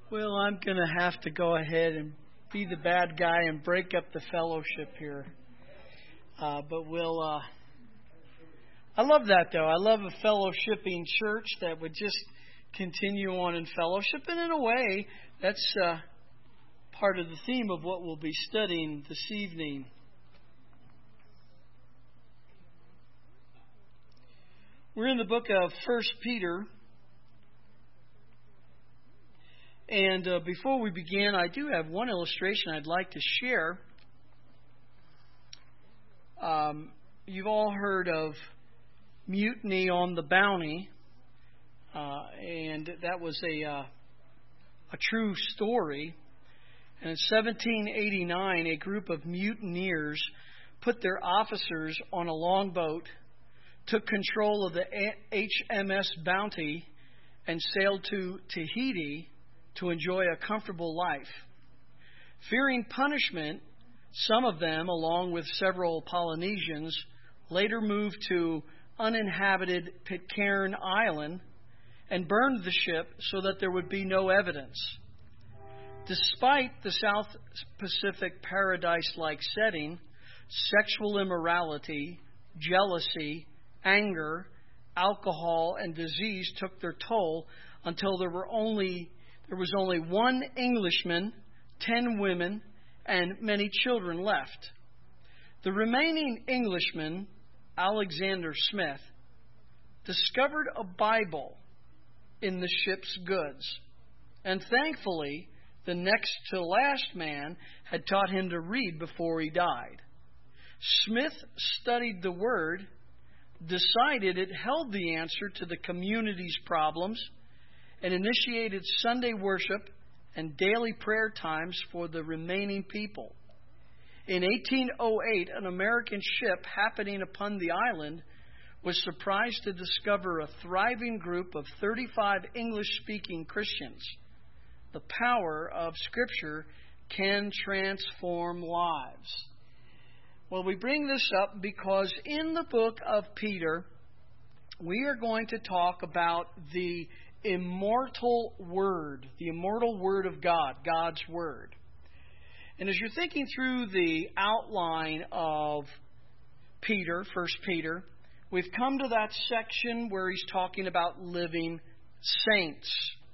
Well, I'm going to have to go ahead and be the bad guy and break up the fellowship here. I love that, though. I love a fellowshipping church that would just continue on in fellowship. And in a way, that's part of the theme of what we'll be studying this evening. We're in the book of 1 Peter. And before we begin, I do have one illustration I'd like to share. You've all heard of Mutiny on the Bounty, and that was a true story. And in 1789, a group of mutineers put their officers on a longboat, took control of the HMS Bounty, and sailed to Tahiti to enjoy a comfortable life. Fearing punishment, some of them, along with several Polynesians, later moved to uninhabited Pitcairn Island and burned the ship so that there would be no evidence. Despite the South Pacific paradise-like setting, sexual immorality, jealousy, anger, alcohol, and disease took their toll until there was only one Englishman, 10 women, and many children left. The remaining Englishman, Alexander Smith, discovered a Bible in the ship's goods, and thankfully, the next to last man had taught him to read before he died. Smith studied the Word, decided it held the answer to the community's problems, and initiated Sunday worship and daily prayer times for the remaining people. In 1808, an American ship happening upon the island was surprised to discover a thriving group of 35 English-speaking Christians. The power of Scripture can transform lives. Well, we bring this up because in the book of Peter, we are going to talk about the immortal Word of God, God's Word. And as you're thinking through the outline of Peter, 1 Peter, we've come to that section where he's talking about living saints.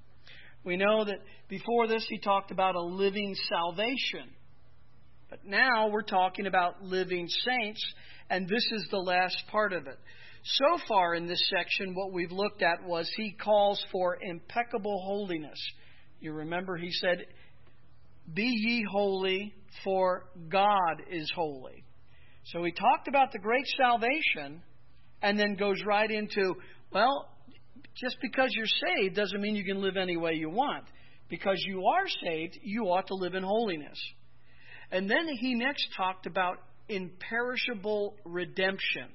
We know that before this he talked about a living salvation. But now we're talking about living saints, and this is the last part of it. So far in this section, what we've looked at was he calls for impeccable holiness. You remember he said, "Be ye holy, for God is holy." So he talked about the great salvation and then goes right into, well, just because you're saved doesn't mean you can live any way you want. Because you are saved, you ought to live in holiness. And then he next talked about imperishable redemption.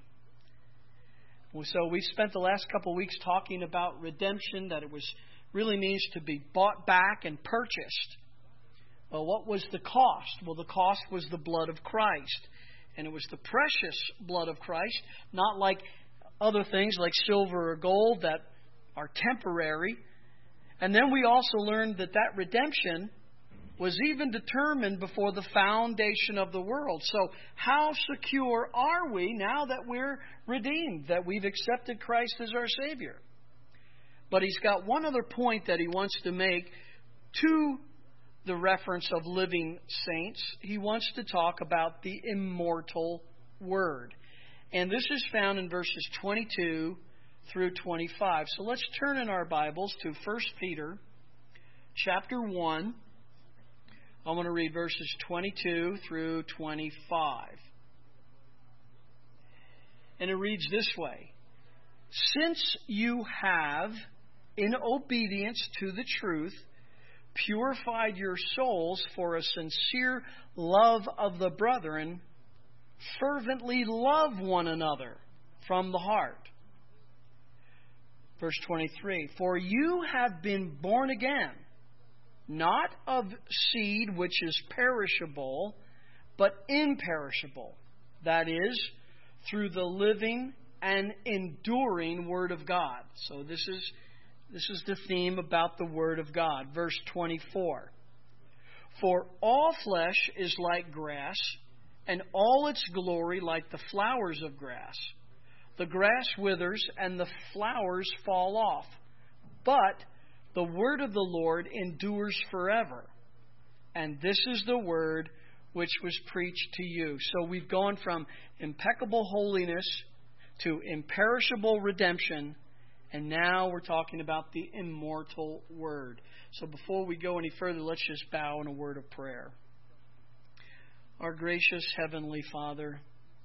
So we spent the last couple of weeks talking about redemption, that it really means to be bought back and purchased. Well, what was the cost? Well, the cost was the blood of Christ. And it was the precious blood of Christ, not like other things like silver or gold that are temporary. And then we also learned that redemption was even determined before the foundation of the world. So how secure are we now that we're redeemed, that we've accepted Christ as our Savior? But he's got one other point that he wants to make to the reference of living saints. He wants to talk about the immortal Word. And this is found in verses 22 through 25. So let's turn in our Bibles to 1 Peter chapter 1. I want to read verses 22 through 25. And it reads this way: "Since you have, in obedience to the truth, purified your souls for a sincere love of the brethren, fervently love one another from the heart." Verse 23, "For you have been born again, not of seed which is perishable, but imperishable, that is, through the living and enduring Word of God." So this is This is the theme about the Word of God. Verse 24. For all flesh is like grass, and all its glory like the flowers of grass. The grass withers, and the flowers fall off. But the word of the Lord endures forever. And this is the word which was preached to you. So we've gone from impeccable holiness to imperishable redemption, and now we're talking about the immortal word. So before we go any further, let's just bow in a word of prayer. Our gracious Heavenly Father,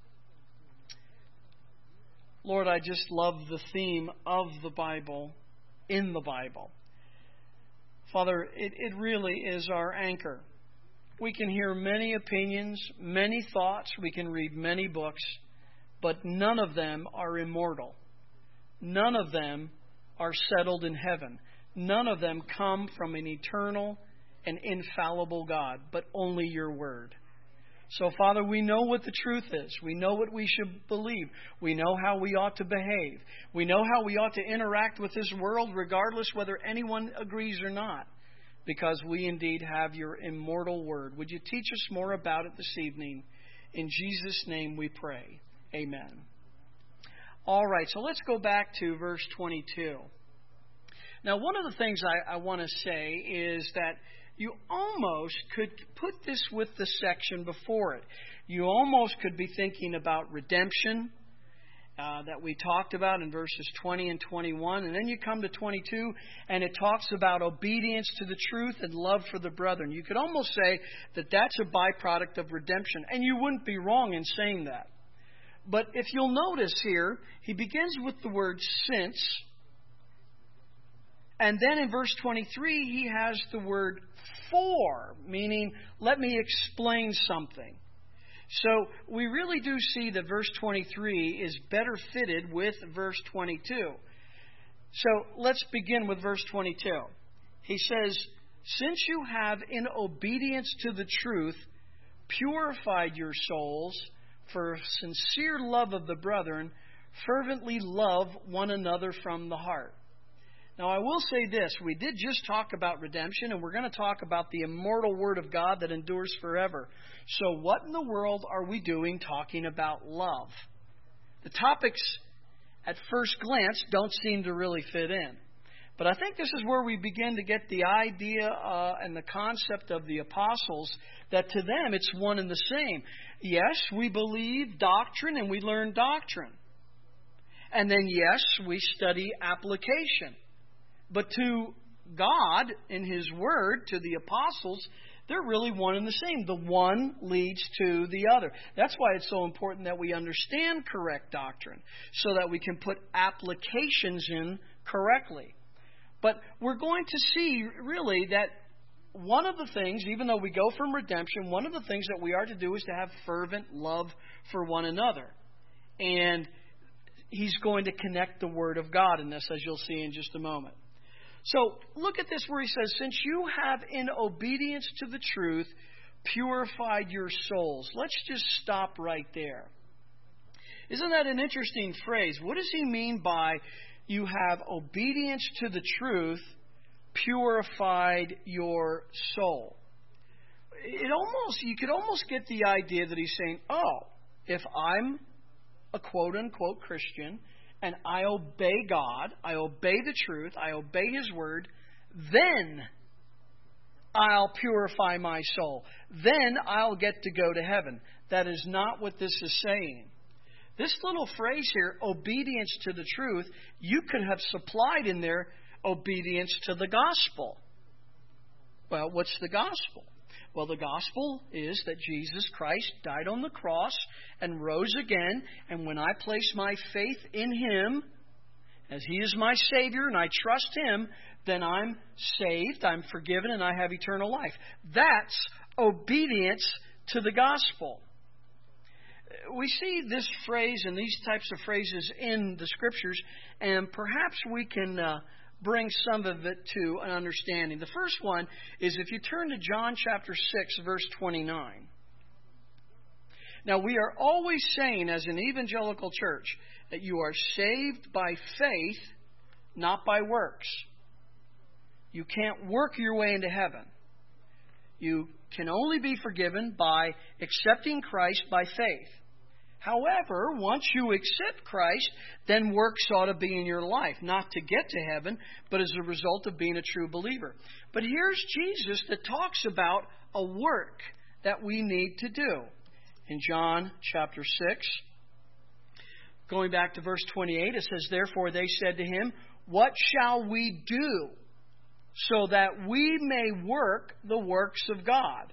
Lord, I just love the theme of the Bible in the Bible. Father, it really is our anchor. We can hear many opinions, many thoughts, we can read many books, but none of them are immortal. None of them are settled in heaven. None of them come from an eternal and infallible God, but only your word. So, Father, we know what the truth is. We know what we should believe. We know how we ought to behave. We know how we ought to interact with this world, regardless whether anyone agrees or not, because we indeed have your immortal word. Would you teach us more about it this evening? In Jesus' name we pray. Amen. All right, so let's go back to verse 22. Now, one of the things I want to say is that you almost could put this with the section before it. You almost could be thinking about redemption that we talked about in verses 20 and 21. And then you come to 22, and it talks about obedience to the truth and love for the brethren. You could almost say that that's a byproduct of redemption. And you wouldn't be wrong in saying that. But if you'll notice here, he begins with the word since. And then in verse 23, he has the word for, meaning let me explain something. So we really do see that verse 23 is better fitted with verse 22. So let's begin with verse 22. He says, since you have in obedience to the truth purified your souls for sincere love of the brethren, fervently love one another from the heart. Now, I will say this. We did just talk about redemption, and we're going to talk about the immortal Word of God that endures forever. So what in the world are we doing talking about love? The topics, at first glance, don't seem to really fit in. But I think this is where we begin to get the idea and the concept of the apostles, that to them it's one and the same. Yes, we believe doctrine and we learn doctrine. And then, yes, we study application. But to God, in His Word, to the apostles, they're really one and the same. The one leads to the other. That's why it's so important that we understand correct doctrine, so that we can put applications in correctly. But we're going to see, really, that one of the things, even though we go from redemption, one of the things that we are to do is to have fervent love for one another. And he's going to connect the Word of God in this, as you'll see in just a moment. So look at this where he says, since you have in obedience to the truth purified your souls. Let's just stop right there. Isn't that an interesting phrase? What does he mean by you have obedience to the truth purified your soul? You could almost get the idea that he's saying, oh, if I'm a quote-unquote Christian, and I obey God, I obey the truth, I obey His Word, then I'll purify my soul. Then I'll get to go to heaven. That is not what this is saying. This little phrase here, obedience to the truth, you could have supplied in there obedience to the gospel. Well, what's the gospel? Well, the gospel is that Jesus Christ died on the cross and rose again. And when I place my faith in Him, as He is my Savior, and I trust Him, then I'm saved, I'm forgiven, and I have eternal life. That's obedience to the gospel. We see this phrase and these types of phrases in the Scriptures, and perhaps we can bring some of it to an understanding. The first one is if you turn to John chapter 6, verse 29. Now, we are always saying as an evangelical church that you are saved by faith, not by works. You can't work your way into heaven. You can only be forgiven by accepting Christ by faith. However, once you accept Christ, then works ought to be in your life, not to get to heaven, but as a result of being a true believer. But here's Jesus that talks about a work that we need to do. In John chapter 6, going back to verse 28, it says, "Therefore they said to him, 'What shall we do so that we may work the works of God?'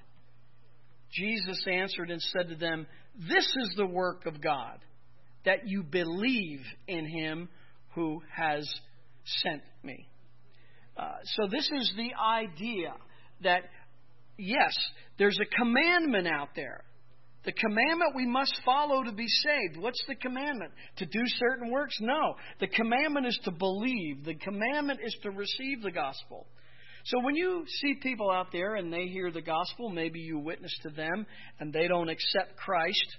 Jesus answered and said to them, 'This is the work of God, that you believe in him who has sent me.'" So this is the idea that, yes, there's a commandment out there. The commandment we must follow to be saved. What's the commandment? To do certain works? No. The commandment is to believe. The commandment is to receive the gospel. So when you see people out there and they hear the gospel, maybe you witness to them and they don't accept Christ,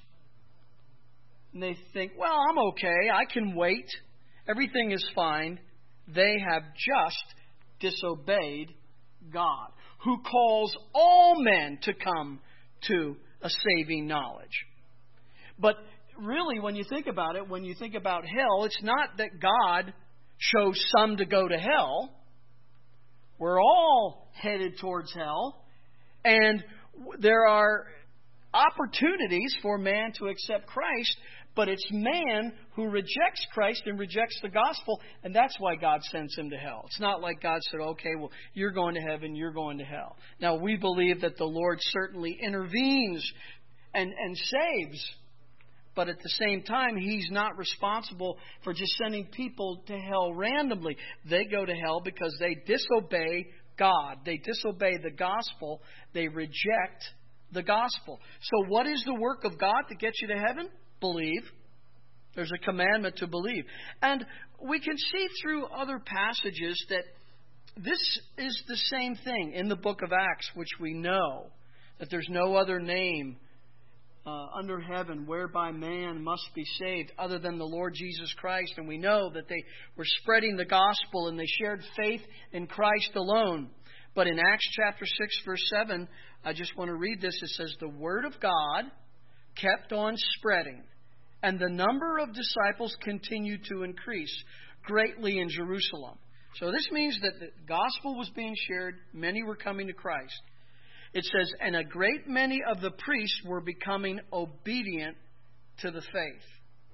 and they think, "Well, I'm okay. I can wait. Everything is fine." They have just disobeyed God, who calls all men to come to a saving knowledge. But really, when you think about it, when you think about hell, it's not that God chose some to go to hell. We're all headed towards hell. And there are opportunities for man to accept Christ, but it's man who rejects Christ and rejects the gospel, and that's why God sends him to hell. It's not like God said, "Okay, well, you're going to heaven, you're going to hell." Now, we believe that the Lord certainly intervenes and saves, but at the same time, He's not responsible for just sending people to hell randomly. They go to hell because they disobey God. They disobey the gospel. They reject the gospel. So what is the work of God to get you to heaven? Believe. There's a commandment to believe. And we can see through other passages that this is the same thing in the book of Acts, which we know that there's no other name under heaven whereby man must be saved other than the Lord Jesus Christ. And we know that they were spreading the gospel and they shared faith in Christ alone. But in Acts chapter 6, verse 7, I just want to read this. It says, "The word of God kept on spreading, and the number of disciples continued to increase greatly in Jerusalem." So this means that the gospel was being shared. Many were coming to Christ. It says, "And a great many of the priests were becoming obedient to the faith."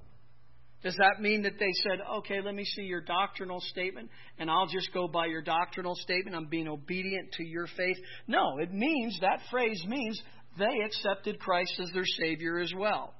Does that mean that they said, "Okay, let me see your doctrinal statement, and I'll just go by your doctrinal statement. I'm being obedient to your faith"? No, it means, that phrase means, they accepted Christ as their Savior as well.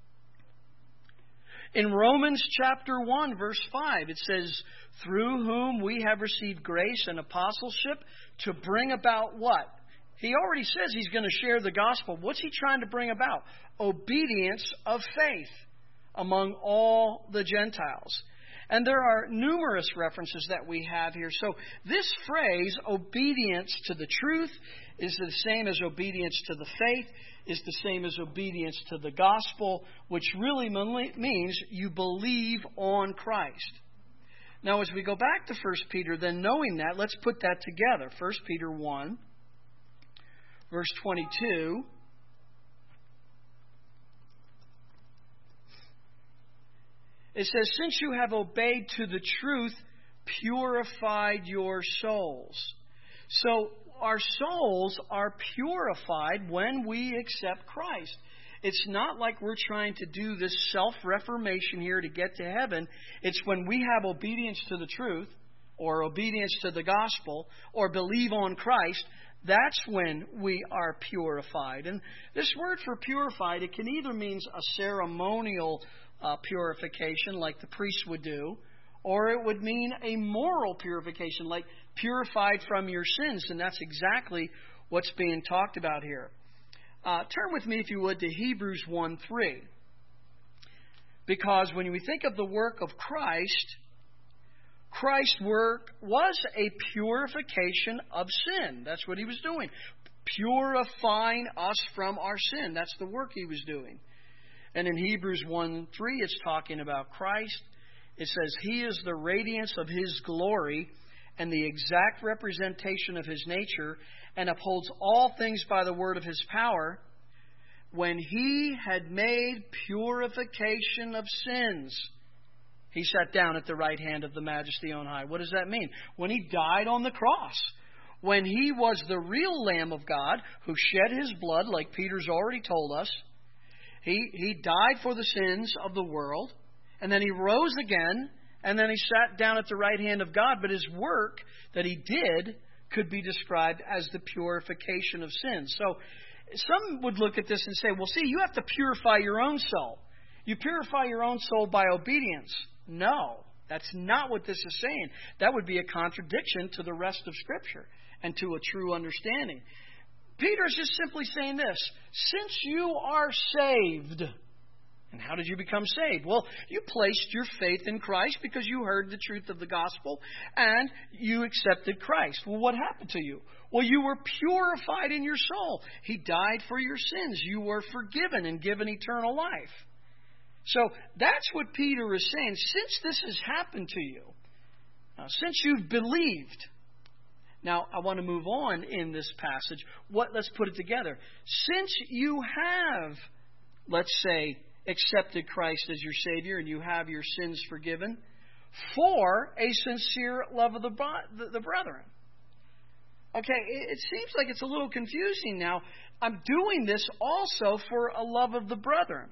In Romans chapter 1, verse 5, it says, "Through whom we have received grace and apostleship to bring about" what? He already says he's going to share the gospel. What's he trying to bring about? Obedience of faith among all the Gentiles. And there are numerous references that we have here. So this phrase, obedience to the truth, is the same as obedience to the faith, is the same as obedience to the gospel, which really means you believe on Christ. Now, as we go back to 1 Peter, then knowing that, let's put that together. 1 Peter 1, verse 22. It says, "Since you have obeyed to the truth, purified your souls." So our souls are purified when we accept Christ. It's not like we're trying to do this self-reformation here to get to heaven. It's when we have obedience to the truth, or obedience to the gospel, or believe on Christ, that's when we are purified. And this word for purified, it can either mean a ceremonial purification like the priest would do, or it would mean a moral purification, like purified from your sins. And that's exactly what's being talked about here. Turn with me, if you would, to Hebrews 1:3. Because when we think of the work of Christ, Christ's work was a purification of sin. That's what He was doing. Purifying us from our sin. That's the work He was doing. And in Hebrews 1:3, it's talking about Christ. It says, "He is the radiance of His glory and the exact representation of His nature, and upholds all things by the word of His power, when He had made purification of sins, He sat down at the right hand of the Majesty on high. What does that mean? When He died on the cross, when He was the real Lamb of God who shed His blood, like Peter's already told us, He died for the sins of the world, and then He rose again, and then He sat down at the right hand of God. But His work that He did could be described as the purification of sins. So some would look at this and say, well, see, you have to purify your own soul. You purify your own soul by obedience. No, that's not what this is saying. That would be a contradiction to the rest of Scripture and to a true understanding. Peter is just simply saying this: since you are saved, and how did you become saved? Well, you placed your faith in Christ because you heard the truth of the gospel and you accepted Christ. Well, what happened to you? Well, you were purified in your soul. He died for your sins. You were forgiven and given eternal life. So that's what Peter is saying. Since this has happened to you, since you've believed. Now, I want to move on in this passage. Let's put it together. Since you have, let's say, accepted Christ as your Savior and you have your sins forgiven for a sincere love of the brethren. Okay, it seems like it's a little confusing now. I'm doing this also for a love of the brethren.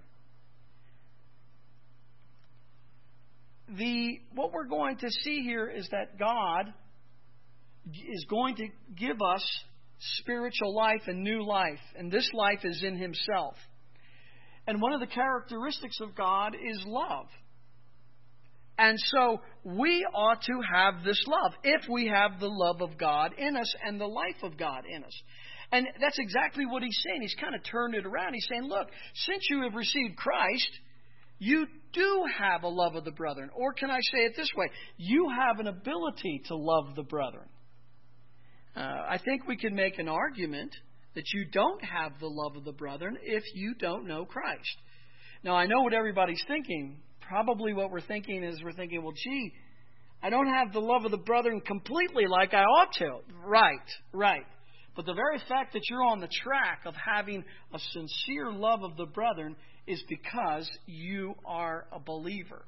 What we're going to see here is that God is going to give us spiritual life and new life. And this life is in Himself. And one of the characteristics of God is love. And so we ought to have this love if we have the love of God in us and the life of God in us. And that's exactly what He's saying. He's kind of turned it around. He's saying, look, since you have received Christ, you do have a love of the brethren. Or can I say it this way? You have an ability to love the brethren. I think we can make an argument that you don't have the love of the brethren if you don't know Christ. Now, I know what everybody's thinking. Probably what we're thinking is well, gee, I don't have the love of the brethren completely like I ought to. Right. But the very fact that you're on the track of having a sincere love of the brethren is because you are a believer.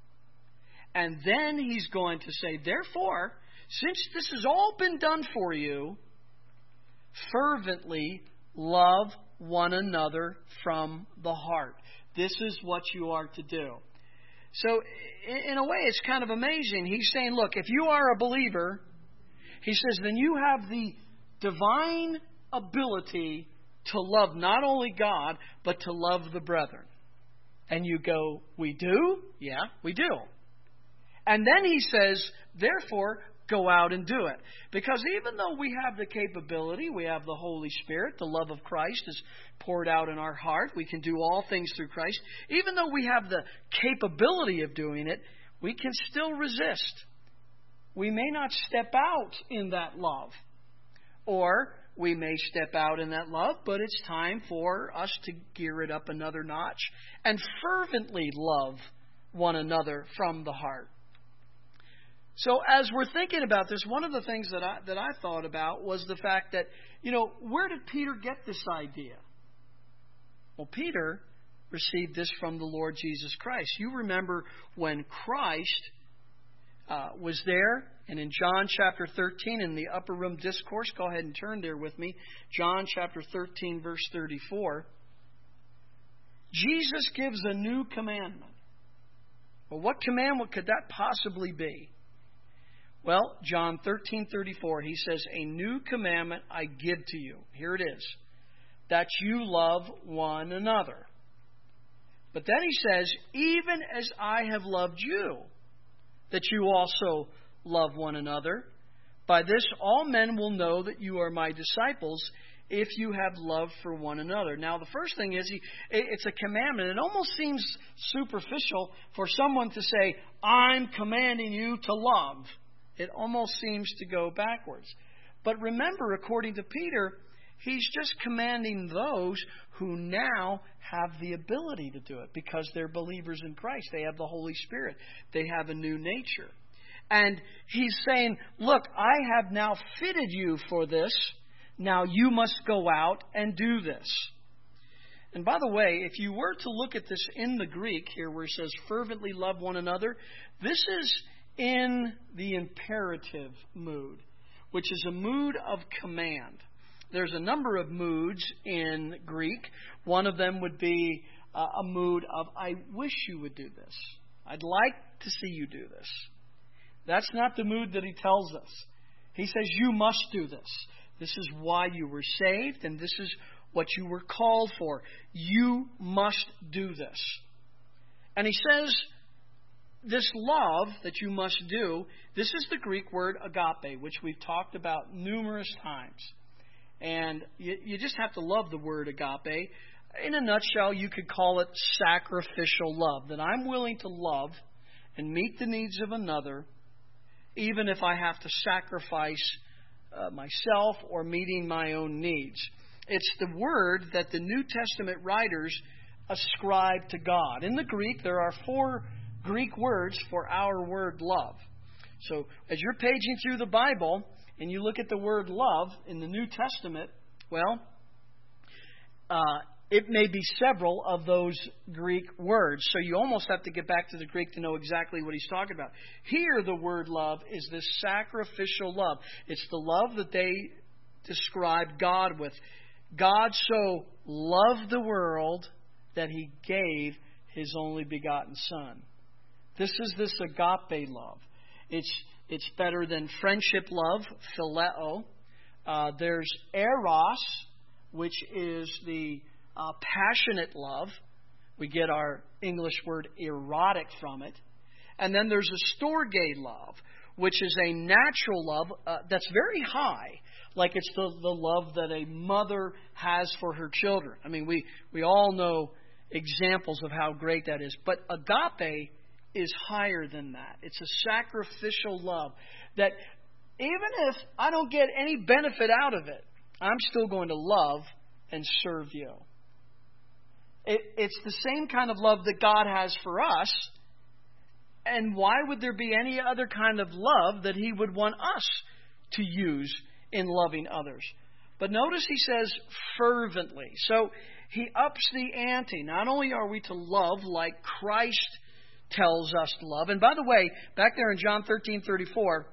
And then he's going to say, therefore, since this has all been done for you, fervently love one another from the heart. This is what you are to do. So, in a way, it's kind of amazing. He's saying, look, if you are a believer, he says, then you have the divine ability to love not only God, but to love the brethren. And you go, we do? Yeah, we do. And then he says, therefore, go out and do it. Because even though we have the capability, we have the Holy Spirit, the love of Christ is poured out in our heart. We can do all things through Christ. Even though we have the capability of doing it, we can still resist. We may not step out in that love. Or we may step out in that love, but it's time for us to gear it up another notch and fervently love one another from the heart. So as we're thinking about this, one of the things that I thought about was the fact that, where did Peter get this idea? Well, Peter received this from the Lord Jesus Christ. You remember when Christ was there, and in John chapter 13, in the upper room discourse, go ahead and turn there with me, John chapter 13, verse 34, Jesus gives a new commandment. Well, what commandment could that possibly be? Well, John 13:34, he says, a new commandment I give to you. Here it is. That you love one another. But then he says, even as I have loved you, that you also love one another. By this all men will know that you are my disciples if you have love for one another. Now, the first thing is, it's a commandment. It almost seems superficial for someone to say, I'm commanding you to love. It almost seems to go backwards. But remember, according to Peter, he's just commanding those who now have the ability to do it because they're believers in Christ. They have the Holy Spirit. They have a new nature. And he's saying, look, I have now fitted you for this. Now you must go out and do this. And by the way, if you were to look at this in the Greek here where it says fervently love one another, this is in the imperative mood, which is a mood of command. There's a number of moods in Greek. One of them would be a mood of, I wish you would do this. I'd like to see you do this. That's not the mood that he tells us. He says, you must do this. This is why you were saved, and this is what you were called for. You must do this. And he says, this love that you must do, this is the Greek word agape, which we've talked about numerous times. And you just have to love the word agape. In a nutshell, you could call it sacrificial love, that I'm willing to love and meet the needs of another, even if I have to sacrifice myself or meeting my own needs. It's the word that the New Testament writers ascribe to God. In the Greek, there are 4 Greek words for our word love. So as you're paging through the Bible and you look at the word love in the New Testament, well, it may be several of those Greek words. So you almost have to get back to the Greek to know exactly what he's talking about. Here, the word love is this sacrificial love. It's the love that they describe God with. God so loved the world that he gave his only begotten Son. This is this agape love. It's better than friendship love, phileo. There's eros, which is the passionate love. We get our English word erotic from it. And then there's a storge love, which is a natural love that's very high. Like it's the love that a mother has for her children. I mean, we all know examples of how great that is. But agape is higher than that. It's a sacrificial love that even if I don't get any benefit out of it, I'm still going to love and serve you. It's the same kind of love that God has for us. And why would there be any other kind of love that he would want us to use in loving others? But notice he says fervently. So he ups the ante. Not only are we to love like Christ tells us to love. And by the way, back there in John 13:34,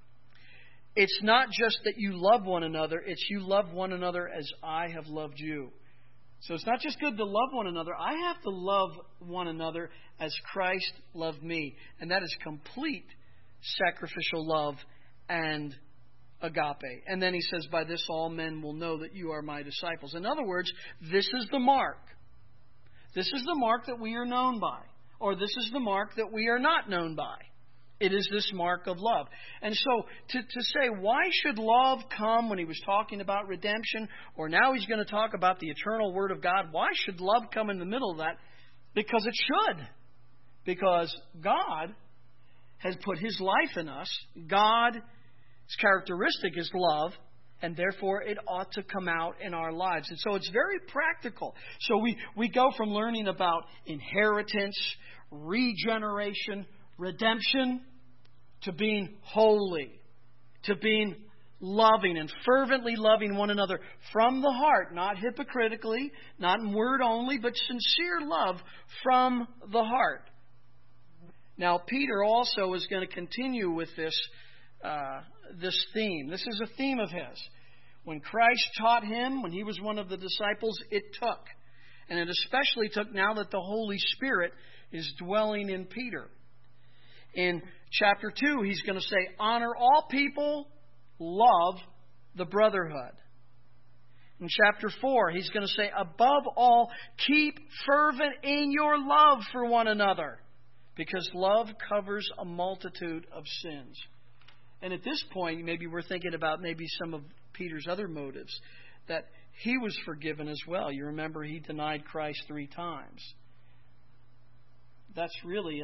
it's not just that you love one another, it's you love one another as I have loved you. So it's not just good to love one another. I have to love one another as Christ loved me. And that is complete sacrificial love and agape. And then he says, by this all men will know that you are my disciples. In other words, this is the mark. This is the mark that we are known by. Or this is the mark that we are not known by. It is this mark of love. And so to say, why should love come when he was talking about redemption, or now he's going to talk about the eternal Word of God, why should love come in the middle of that? Because it should. Because God has put his life in us. God's characteristic is love, and therefore it ought to come out in our lives. And so it's very practical. So we go from learning about inheritance, regeneration, redemption, to being holy, to being loving and fervently loving one another from the heart, not hypocritically, not in word only, but sincere love from the heart. Now, Peter also is going to continue with this theme. This is a theme of his. When Christ taught him, when he was one of the disciples, it took. And it especially took now that the Holy Spirit is dwelling in Peter. In chapter 2, he's going to say, honor all people, love the brotherhood. In chapter 4, he's going to say, above all, keep fervent in your love for one another, because love covers a multitude of sins. And at this point, maybe we're thinking about maybe some of Peter's other motives, that he was forgiven as well. You remember he denied Christ 3 times. That's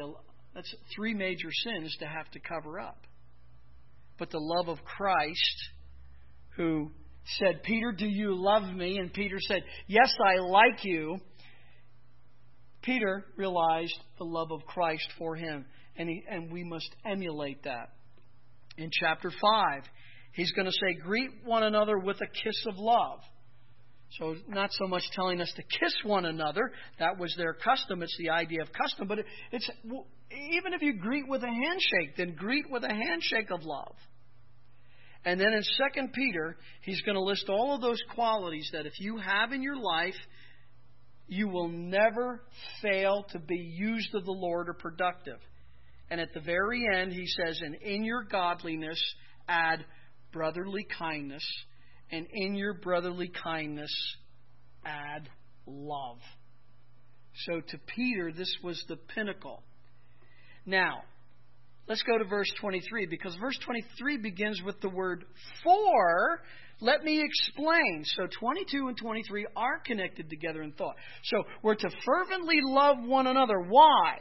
3 major sins to have to cover up. But the love of Christ, who said, Peter, do you love me? And Peter said, yes, I like you. Peter realized the love of Christ for him. And we must emulate that. In chapter 5, he's going to say, greet one another with a kiss of love. So not so much telling us to kiss one another. That was their custom. It's the idea of custom. But it's even if you greet with a handshake, then greet with a handshake of love. And then in 2 Peter, he's going to list all of those qualities that if you have in your life, you will never fail to be used of the Lord or productive. And at the very end, he says, and in your godliness, add brotherly kindness. And in your brotherly kindness, add love. So to Peter, this was the pinnacle. Now, let's go to verse 23, because verse 23 begins with the word for. Let me explain. So 22 and 23 are connected together in thought. So we're to fervently love one another. Why?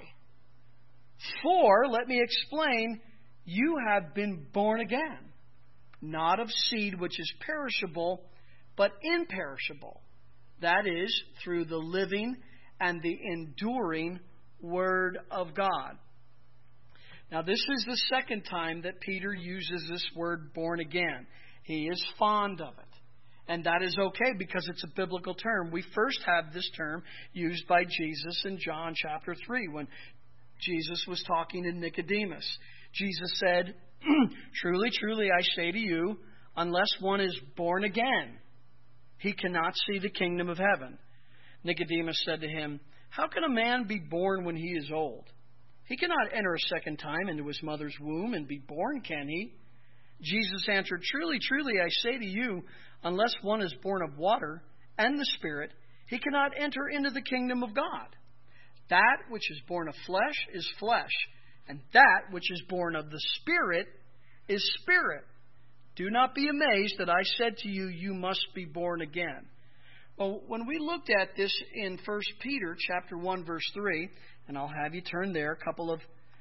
For, let me explain, you have been born again, not of seed which is perishable, but imperishable. That is, through the living and the enduring Word of God. Now, this is the second time that Peter uses this word born again. He is fond of it. And that is okay because it's a biblical term. We first have this term used by Jesus in John chapter 3 when Jesus was talking to Nicodemus. Jesus said, truly, truly, I say to you, unless one is born again, he cannot see the kingdom of heaven. Nicodemus said to him, how can a man be born when he is old? He cannot enter a second time into his mother's womb and be born, can he? Jesus answered, truly, truly, I say to you, unless one is born of water and the Spirit, he cannot enter into the kingdom of God. That which is born of flesh is flesh, and that which is born of the Spirit is spirit. Do not be amazed that I said to you, you must be born again. Well, when we looked at this in 1 Peter chapter 1, verse 3, and I'll have you turn there, a couple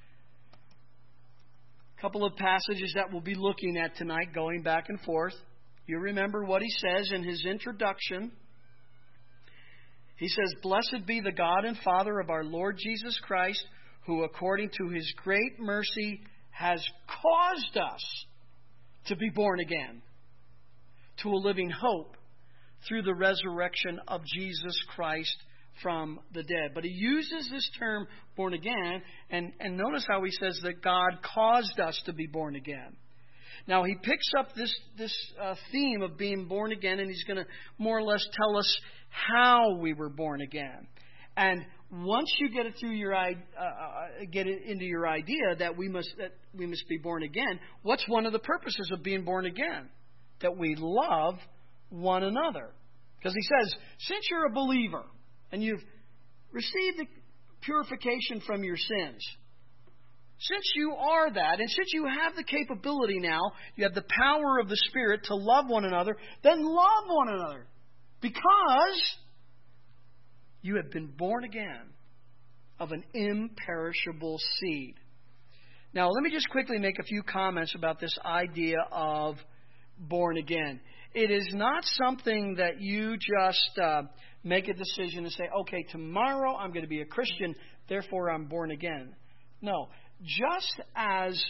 of passages that we'll be looking at tonight, going back and forth. You remember what he says in his introduction. He says, blessed be the God and Father of our Lord Jesus Christ, who according to his great mercy has caused us to be born again to a living hope through the resurrection of Jesus Christ from the dead. But he uses this term born again, and notice how he says that God caused us to be born again. Now he picks up this theme of being born again, and he's going to more or less tell us how we were born again. And once you get it through your get it into your idea that we must be born again, what's one of the purposes of being born again? That we love one another. Because he says, since you're a believer and you've received the purification from your sins, since you are that, and since you have the capability now, you have the power of the Spirit to love one another, then love one another. Because you have been born again of an imperishable seed. Now, let me just quickly make a few comments about this idea of born again. It is not something that you just make a decision and say, okay, tomorrow I'm going to be a Christian, therefore I'm born again. No, just as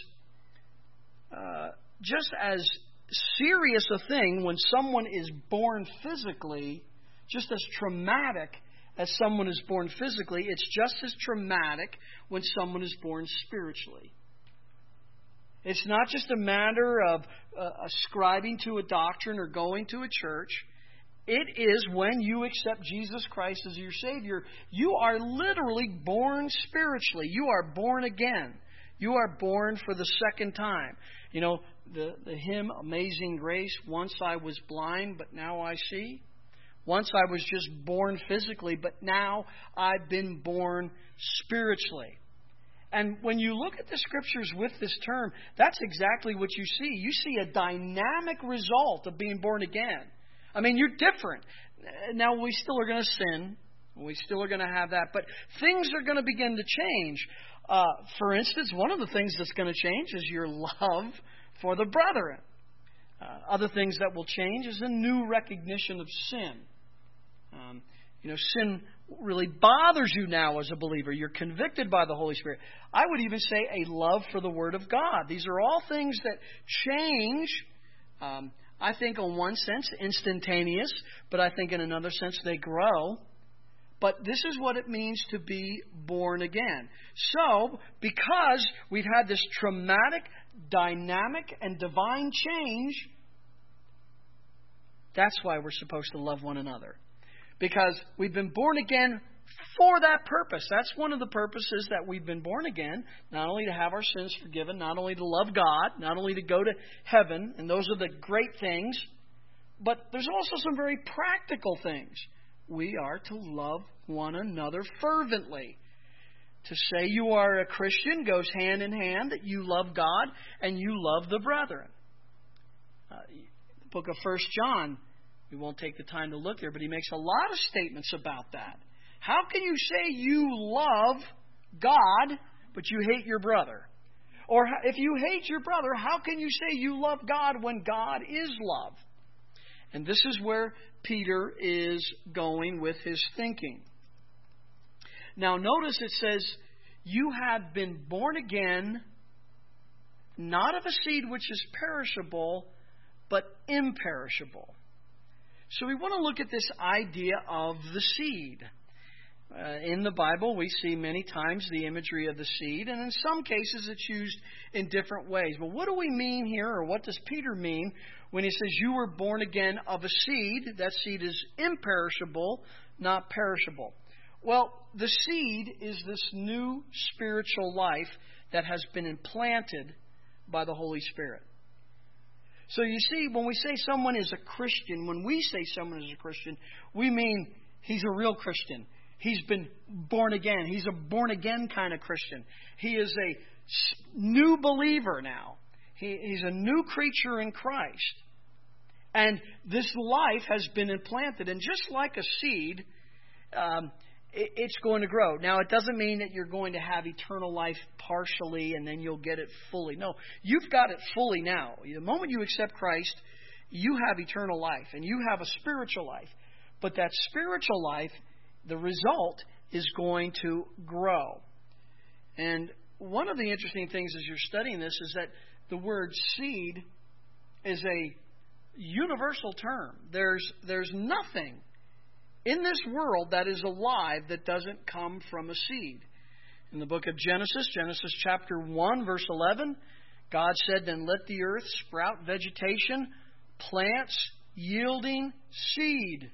serious a thing when someone is born physically, just as traumatic as someone is born physically, it's just as traumatic when someone is born spiritually. It's not just a matter of ascribing to a doctrine or going to a church. It is when you accept Jesus Christ as your Savior, you are literally born spiritually. You are born again. You are born for the second time. You know, the hymn, Amazing Grace, once I was blind, but now I see. Once I was just born physically, but now I've been born spiritually. And when you look at the Scriptures with this term, that's exactly what you see. You see a dynamic result of being born again. I mean, you're different. Now, we still are going to sin. We still are going to have that. But things are going to begin to change. For instance, one of the things that's going to change is your love for the brethren. Other things that will change is a new recognition of sin. sin really bothers you now as a believer. You're convicted by the Holy Spirit. I would even say a love for the Word of God. These are all things that change, I think in one sense, instantaneous, but I think in another sense they grow. But this is what it means to be born again. So, because we've had this traumatic, dynamic, and divine change, that's why we're supposed to love one another. Because we've been born again for that purpose. That's one of the purposes that we've been born again. Not only to have our sins forgiven, not only to love God, not only to go to heaven, and those are the great things, but there's also some very practical things. We are to love one another fervently. To say you are a Christian goes hand in hand that you love God and you love the brethren. The book of 1 John, we won't take the time to look there, but he makes a lot of statements about that. How can you say you love God, but you hate your brother? Or if you hate your brother, how can you say you love God when God is love? And this is where Peter is going with his thinking. Now notice it says, you have been born again, not of a seed which is perishable, but imperishable. So we want to look at this idea of the seed. In the Bible, we see many times the imagery of the seed, and in some cases it's used in different ways. But what do we mean here, or what does Peter mean when he says you were born again of a seed? That seed is imperishable, not perishable. Well, the seed is this new spiritual life that has been implanted by the Holy Spirit. So you see, when we say someone is a Christian, when we say someone is a Christian, we mean he's a real Christian. He's been born again. He's a born again kind of Christian. He is a new believer now. He's a new creature in Christ. And this life has been implanted. And just like a seed, it's going to grow. Now, it doesn't mean that you're going to have eternal life partially and then you'll get it fully. No, you've got it fully now. The moment you accept Christ, you have eternal life and you have a spiritual life. But that spiritual life, the result is going to grow. And one of the interesting things as you're studying this is that the word seed is a universal term. There's nothing in this world that is alive that doesn't come from a seed. In the book of Genesis chapter 1, verse 11, God said, "Then let the earth sprout vegetation, plants yielding seed,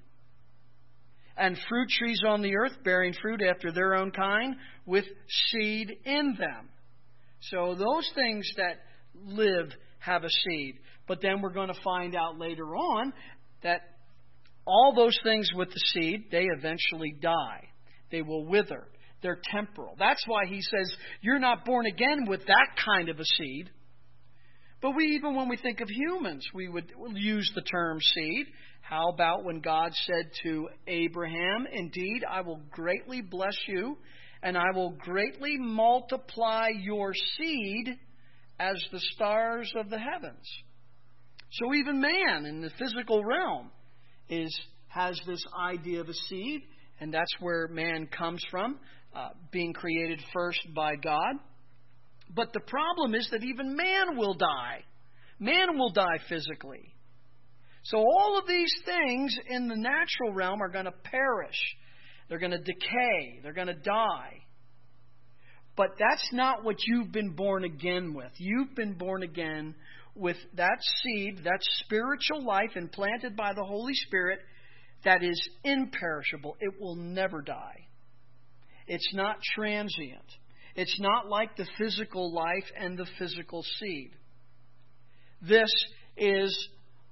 and fruit trees on the earth bearing fruit after their own kind, with seed in them." So those things that live have a seed. But then we're going to find out later on that all those things with the seed, they eventually die. They will wither. They're temporal. That's why he says, you're not born again with that kind of a seed. But even when we think of humans, we'll use the term seed. How about when God said to Abraham, "Indeed, I will greatly bless you, and I will greatly multiply your seed as the stars of the heavens." So even man in the physical realm has this idea of a seed, and that's where man comes from, being created first by God. But the problem is that even man will die. Man will die physically. So all of these things in the natural realm are going to perish. They're going to decay. They're going to die. But that's not what you've been born again with. You've been born again with that seed, that spiritual life implanted by the Holy Spirit that is imperishable. It will never die. It's not transient. It's not like the physical life and the physical seed. This is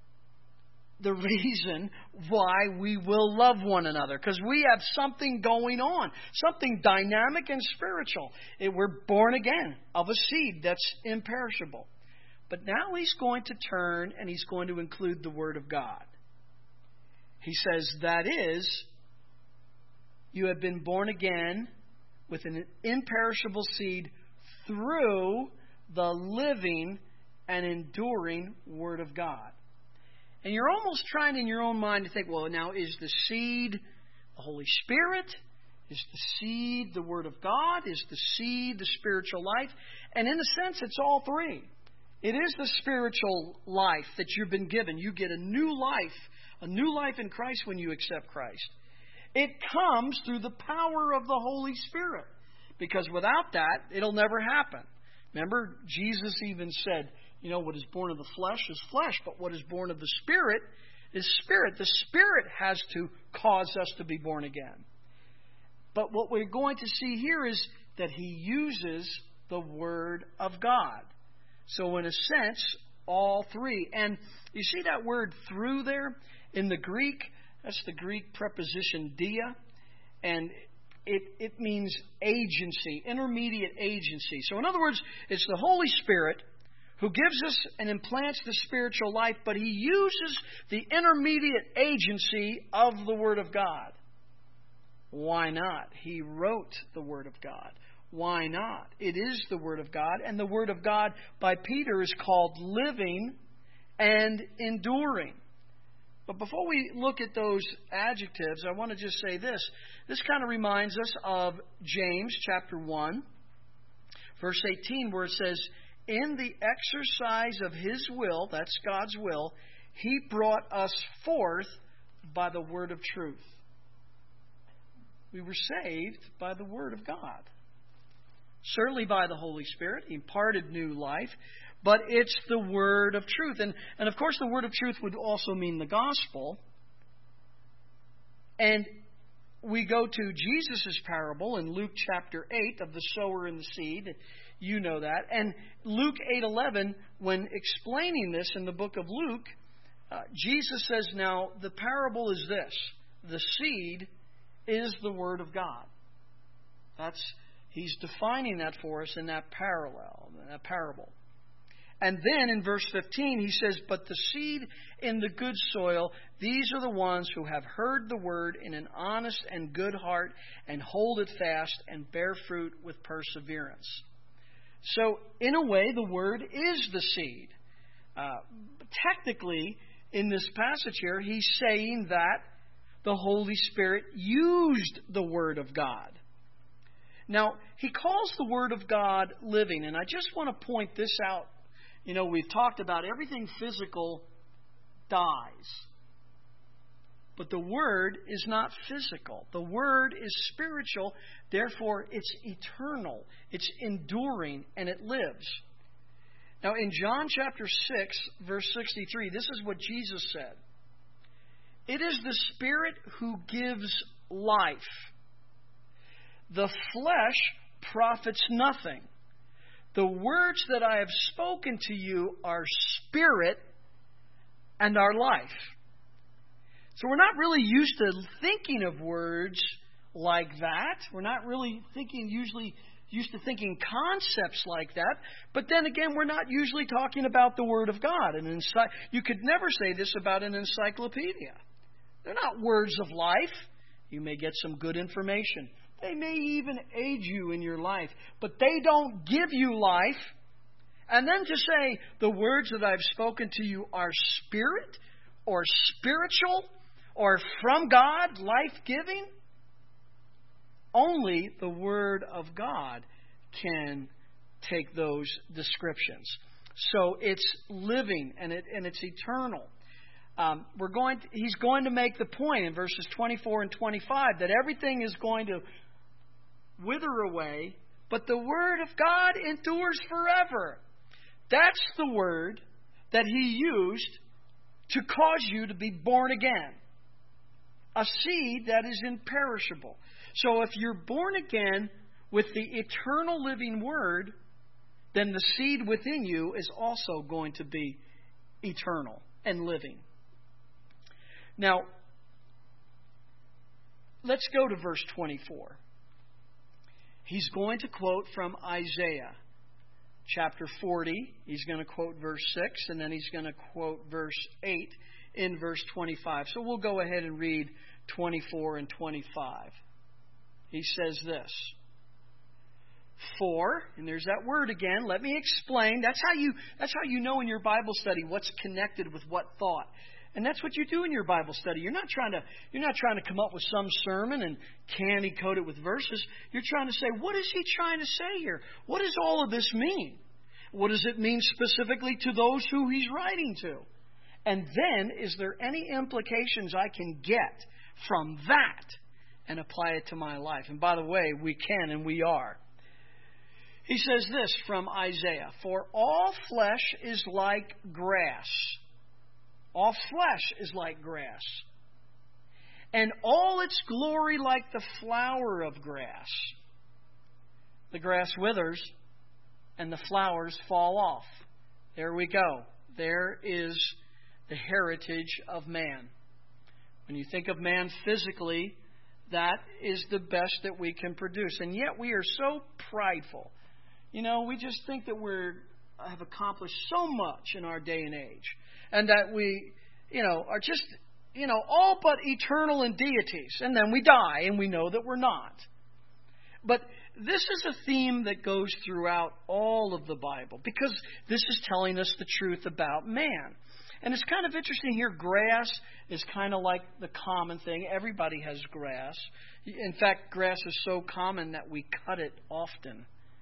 the reason why we will love one another, because we have something going on, something dynamic and spiritual. We're born again of a seed that's imperishable. But now he's going to turn and he's going to include the Word of God. He says, that is, you have been born again with an imperishable seed through the living and enduring Word of God. And you're almost trying in your own mind to think, well, now is the seed The Holy Spirit is the seed. The Word of God is the seed, the spiritual life. And in a sense, it's all three. It is the spiritual life that you've been given. You get a new life in Christ when you accept Christ. It comes through the power of the Holy Spirit. Because without that, it'll never happen. Remember, Jesus even said, what is born of the flesh is flesh, but what is born of the Spirit is spirit. The Spirit has to cause us to be born again. But what we're going to see here is that He uses the Word of God. So in a sense, all three. And you see that word through there in the Greek? That's the Greek preposition dia. And it means agency, intermediate agency. So in other words, it's the Holy Spirit who gives us and implants the spiritual life, but He uses the intermediate agency of the Word of God. Why not? He wrote the Word of God. Why not? It is the Word of God, and the Word of God by Peter is called living and enduring. But before we look at those adjectives, I want to just say this. This kind of reminds us of James chapter 1, verse 18, where it says, in the exercise of His will, that's God's will, He brought us forth by the word of truth. We were saved by the Word of God. Certainly by the Holy Spirit. He imparted new life. But it's the word of truth. And of course the word of truth would also mean the gospel. And we go to Jesus' parable in Luke chapter 8 of the sower and the seed. You know that. And Luke 8:11, when explaining this in the book of Luke, Jesus says, now the parable is this. The seed is the Word of God. He's defining that for us in that parable. And then in verse 15 he says, but the seed in the good soil, these are the ones who have heard the word in an honest and good heart and hold it fast and bear fruit with perseverance. So in a way the word is the seed. Technically in this passage here he's saying that the Holy Spirit used the Word of God. Now, He calls the Word of God living, and I just want to point this out. We've talked about everything physical dies. But the Word is not physical. The Word is spiritual, therefore it's eternal, it's enduring, and it lives. Now, in John chapter 6, verse 63, this is what Jesus said. It is the Spirit who gives life. The flesh profits nothing. The words that I have spoken to you are spirit and are life. So we're not really used to thinking of words like that. We're not really usually used to thinking concepts like that. But then again, we're not usually talking about the Word of God. You could never say this about an encyclopedia. They're not words of life. You may get some good information. They may even aid you in your life. But they don't give you life. And then to say the words that I've spoken to you are spirit or spiritual or from God, life-giving, only the Word of God can take those descriptions. So it's living and it's eternal. He's going to make the point in verses 24 and 25 that everything is going to wither away, but the Word of God endures forever. That's the word that He used to cause you to be born again. A seed that is imperishable. So if you're born again with the eternal living Word, then the seed within you is also going to be eternal and living. Now, let's go to verse 24. He's going to quote from Isaiah chapter 40. He's going to quote verse 6, and then he's going to quote verse 8 in verse 25. So we'll go ahead and read 24 and 25. He says this. For, and there's that word again, let me explain. That's how you know in your Bible study what's connected with what thought. And that's what you do in your Bible study. You're not trying to come up with some sermon and candy coat it with verses. You're trying to say, what is he trying to say here? What does all of this mean? What does it mean specifically to those who he's writing to? And then, is there any implications I can get from that and apply it to my life? And by the way, we can and we are. He says this from Isaiah, "For all flesh is like grass." All flesh is like grass. "And all its glory like the flower of grass." The grass withers and the flowers fall off. There we go. There is the heritage of man. When you think of man physically, that is the best that we can produce. And yet we are so prideful. We just think that have accomplished so much in our day and age. And that we, are just, all but eternal in deities. And then we die and we know that we're not. But this is a theme that goes throughout all of the Bible, because this is telling us the truth about man. And it's kind of interesting here. Grass is kind of like the common thing. Everybody has grass. In fact, grass is so common that we cut it often.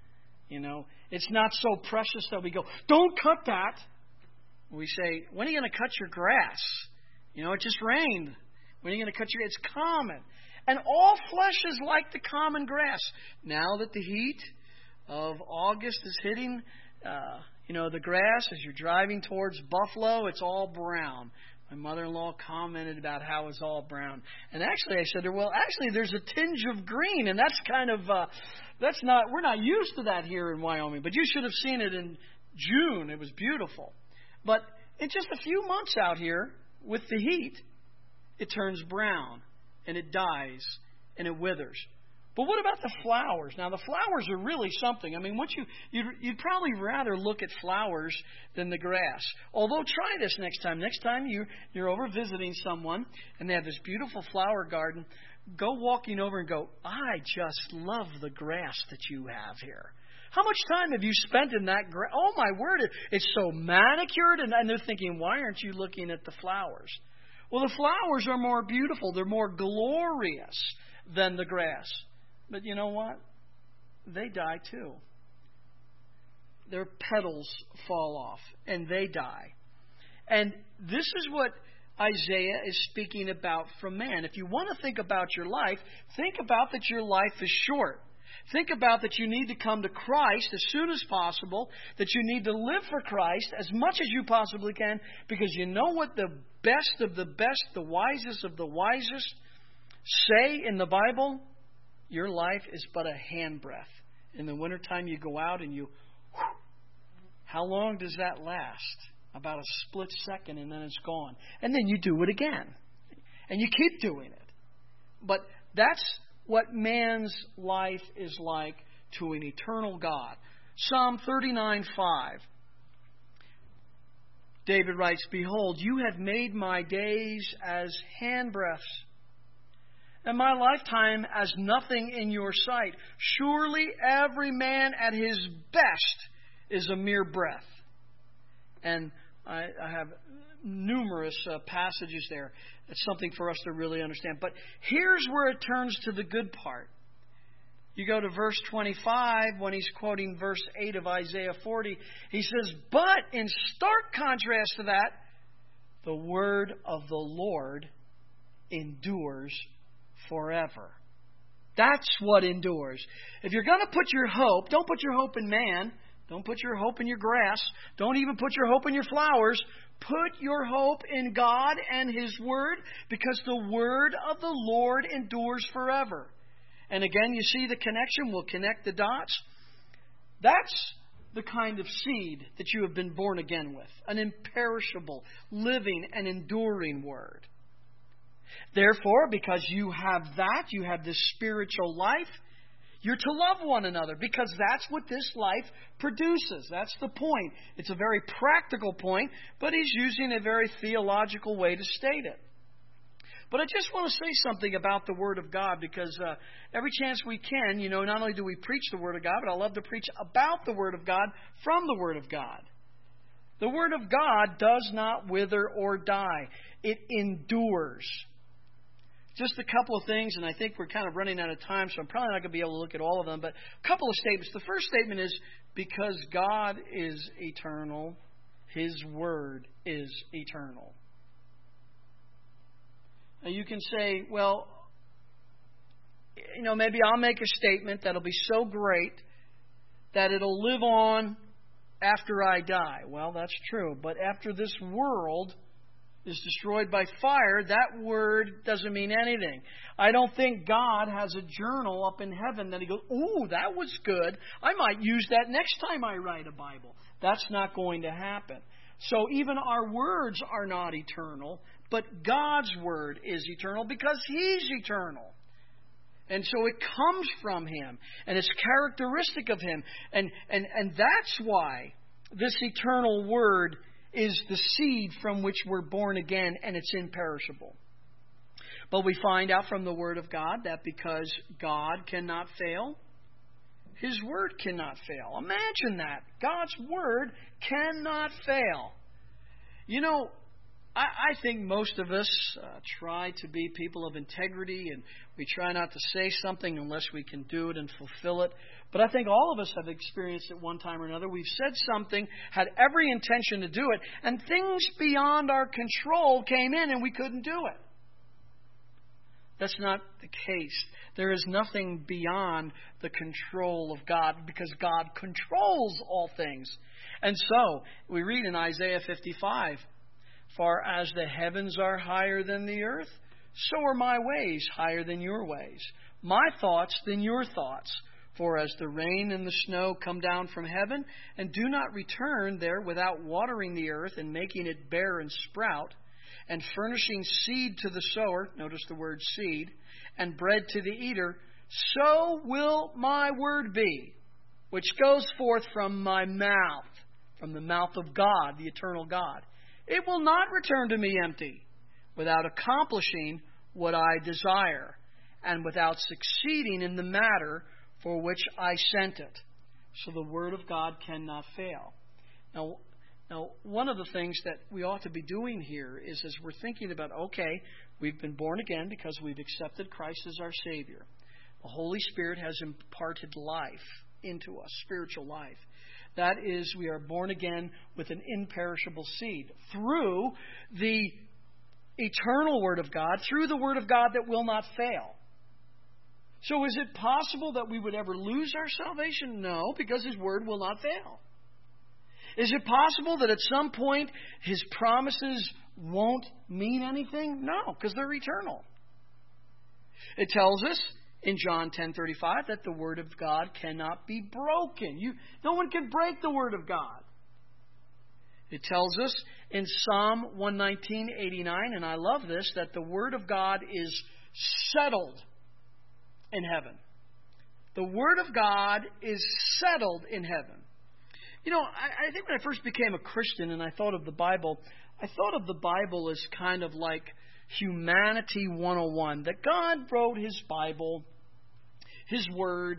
It's not so precious that we go, "Don't cut that." We say, "When are you going to cut your grass? It just rained. When are you going to cut your..." It's common. And all flesh is like the common grass. Now that the heat of August is hitting, the grass, as you're driving towards Buffalo, it's all brown. My mother-in-law commented about how it's all brown. And actually, I said to her, "Well, actually, there's a tinge of green, and that's kind of, we're not used to that here in Wyoming. But you should have seen it in June. It was beautiful. But in just a few months out here, with the heat, it turns brown, and it dies, and it withers. But what about the flowers? Now, the flowers are really something. I mean, you'd probably rather look at flowers than the grass. Although, try this next time. Next time you're over visiting someone, and they have this beautiful flower garden, go walking over and go, "I just love the grass that you have here. How much time have you spent in that grass? Oh, my word, it's so manicured." And they're thinking, "Why aren't you looking at the flowers?" Well, the flowers are more beautiful. They're more glorious than the grass. But you know what? They die too. Their petals fall off, and they die. And this is what Isaiah is speaking about from man. If you want to think about your life, think about that your life is short. Think about that you need to come to Christ as soon as possible, that you need to live for Christ as much as you possibly can, because you know what the best of the best, the wisest of the wisest say in the Bible? Your life is but a handbreadth. In the wintertime, you go out and how long does that last? About a split second, and then it's gone. And then you do it again. And you keep doing it. But that's what man's life is like to an eternal God. Psalm 39:5. David writes, "Behold, you have made my days as handbreadths, and my lifetime as nothing in your sight. Surely every man at his best is a mere breath." And I have numerous passages there. It's something for us to really understand. But here's where it turns to the good part. You go to verse 25 when he's quoting verse 8 of Isaiah 40. He says, "But in stark contrast to that, the word of the Lord endures forever." That's what endures. If you're going to put your hope, don't put your hope in man. Don't put your hope in your grass. Don't even put your hope in your flowers. Put your hope in God and His Word, because the Word of the Lord endures forever. And again, you see the connection. We'll connect the dots. That's the kind of seed that you have been born again with. An imperishable, living, and enduring Word. Therefore, because you have that, you have this spiritual life, you're to love one another, because that's what this life produces. That's the point. It's a very practical point, but he's using a very theological way to state it. But I just want to say something about the Word of God, because every chance we can, not only do we preach the Word of God, but I love to preach about the Word of God from the Word of God. The Word of God does not wither or die. It endures. Just a couple of things, and I think we're kind of running out of time, so I'm probably not going to be able to look at all of them, but a couple of statements. The first statement is, because God is eternal, His Word is eternal. Now you can say, well, maybe I'll make a statement that'll be so great that it'll live on after I die. Well, that's true. But after this world is destroyed by fire, that word doesn't mean anything. I don't think God has a journal up in heaven that He goes, ooh, that was good. I might use that next time I write a Bible. That's not going to happen. So even our words are not eternal, but God's Word is eternal because He's eternal. And so it comes from Him, and it's characteristic of Him. And that's why this eternal Word is the seed from which we're born again, and it's imperishable. But we find out from the Word of God that because God cannot fail, His Word cannot fail. Imagine that. God's Word cannot fail. I think most of us try to be people of integrity, and we try not to say something unless we can do it and fulfill it. But I think all of us have experienced at one time or another. We've said something, had every intention to do it, and things beyond our control came in and we couldn't do it. That's not the case. There is nothing beyond the control of God because God controls all things. And so, we read in Isaiah 55, "For as the heavens are higher than the earth, so are my ways higher than your ways, my thoughts than your thoughts. For as the rain and the snow come down from heaven, and do not return there without watering the earth and making it bear and sprout, and furnishing seed to the sower," notice the word seed, "and bread to the eater, so will my word be, which goes forth from my mouth," from the mouth of God, the eternal God. "It will not return to me empty, without accomplishing what I desire, and without succeeding in the matter for which I sent it." So the Word of God cannot fail. Now, one of the things that we ought to be doing here is, as we're thinking about, okay, we've been born again because we've accepted Christ as our Savior. The Holy Spirit has imparted life into us, spiritual life. That is, we are born again with an imperishable seed through the eternal Word of God, through the Word of God that will not fail. So is it possible that we would ever lose our salvation? No, because His Word will not fail. Is it possible that at some point His promises won't mean anything? No, because they're eternal. It tells us in John 10:35 that the Word of God cannot be broken. No one can break the Word of God. It tells us in Psalm 119:89, and I love this, that the Word of God is settled in heaven. The Word of God is settled in heaven. I think when I first became a Christian and I thought of the Bible, I thought of the Bible as kind of like Humanity 101, that God wrote His Bible, His Word,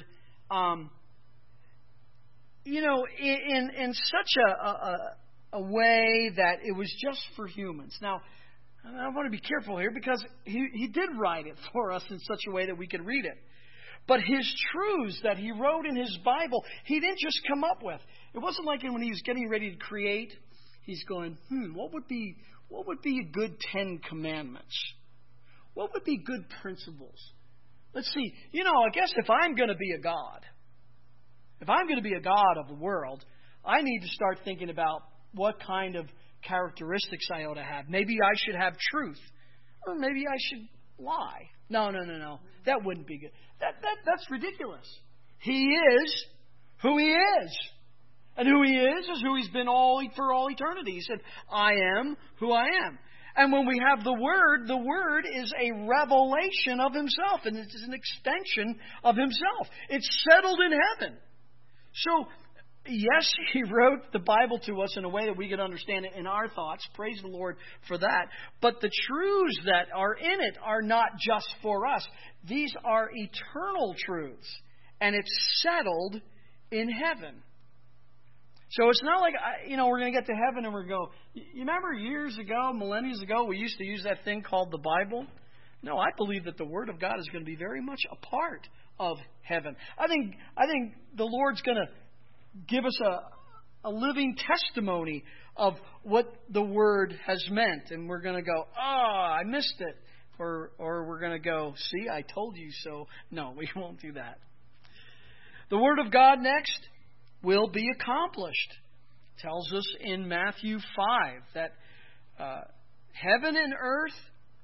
in such a way that it was just for humans. Now, I want to be careful here because he did write it for us in such a way that we could read it. But His truths that He wrote in His Bible, He didn't just come up with. It wasn't like when He was getting ready to create, He's going, what would be a good 10 commandments? What would be good principles? Let's see. I guess if I'm going to be a God, if I'm going to be a God of the world, I need to start thinking about what kind of characteristics I ought to have. Maybe I should have truth. Or maybe I should lie. No. That wouldn't be good. That's ridiculous. He is who He is. And who He is who He's been for all eternity. He said, "I am who I am." And when we have the Word is a revelation of Himself, and it's an extension of Himself. It's settled in heaven. So, yes, He wrote the Bible to us in a way that we could understand it in our thoughts. Praise the Lord for that. But the truths that are in it are not just for us. These are eternal truths. And it's settled in heaven. So it's not like, we're going to get to heaven and we're going to go, you remember years ago, millennia ago, we used to use that thing called the Bible? No, I believe that the Word of God is going to be very much a part of heaven. I think the Lord's going to give us a living testimony of what the Word has meant. And we're going to go, I missed it. Or we're going to go, see, I told you so. No, we won't do that. The Word of God next will be accomplished. It tells us in Matthew 5 that heaven and earth,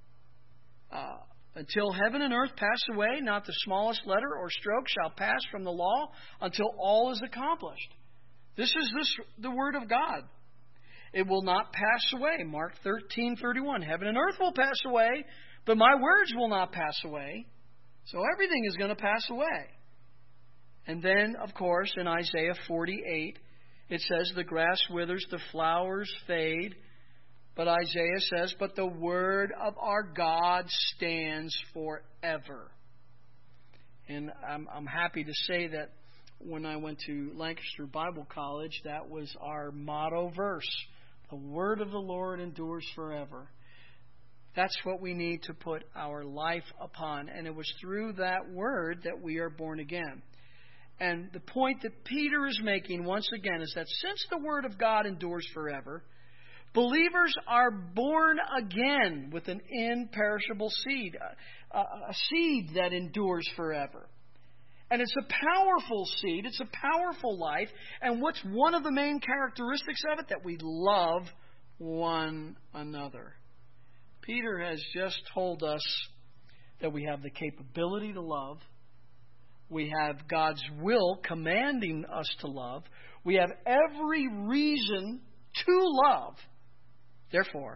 until heaven and earth pass away, not the smallest letter or stroke shall pass from the law until all is accomplished. This is the Word of God. It will not pass away. Mark 13:31. Heaven and earth will pass away, but my words will not pass away. So everything is going to pass away. And then, of course, in Isaiah 48, it says, the grass withers, the flowers fade. But Isaiah says, but the word of our God stands forever. And I'm happy to say that when I went to Lancaster Bible College, that was our motto verse. The word of the Lord endures forever. That's what we need to put our life upon. And it was through that word that we are born again. And the point that Peter is making once again is that since the Word of God endures forever, believers are born again with an imperishable seed, a seed that endures forever. And it's a powerful seed, it's a powerful life, and what's one of the main characteristics of it? That we love one another. Peter has just told us that we have the capability to love. We have God's will commanding us to love. We have every reason to love. Therefore,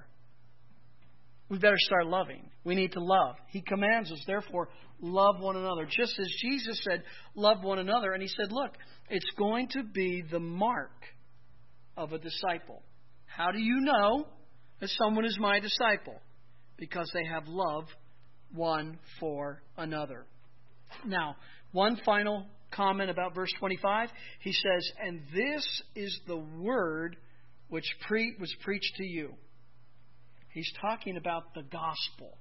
we better start loving. We need to love. He commands us, therefore, love one another. Just as Jesus said, love one another. And He said, look, it's going to be the mark of a disciple. How do you know that someone is my disciple? Because they have love one for another. Now, one final comment about verse 25. He says, and this is the word which was preached to you. He's talking about the gospel.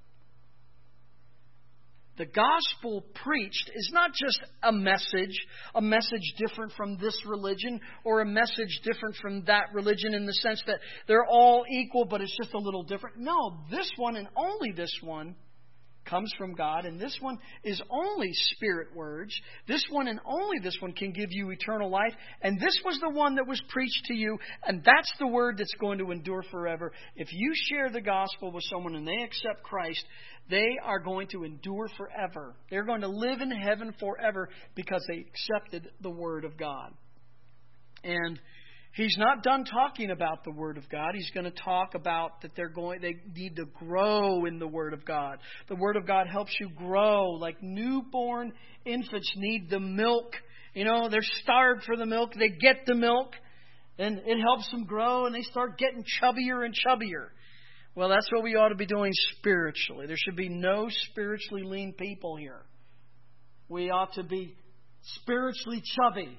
The gospel preached is not just a message different from this religion or a message different from that religion in the sense that they're all equal, but it's just a little different. No, this one and only this one comes from God, and this one is only spirit words. This one and only this one can give you eternal life, and this was the one that was preached to you, and that's the word that's going to endure forever. If you share the gospel with someone and they accept Christ, they are going to endure forever. They're going to live in heaven forever because they accepted the word of God. And He's not done talking about the Word of God. He's going to talk about that they need to grow in the Word of God. The Word of God helps you grow. Like newborn infants need the milk. They're starved for the milk. They get the milk, and it helps them grow, and they start getting chubbier and chubbier. Well, that's what we ought to be doing spiritually. There should be no spiritually lean people here. We ought to be spiritually chubby.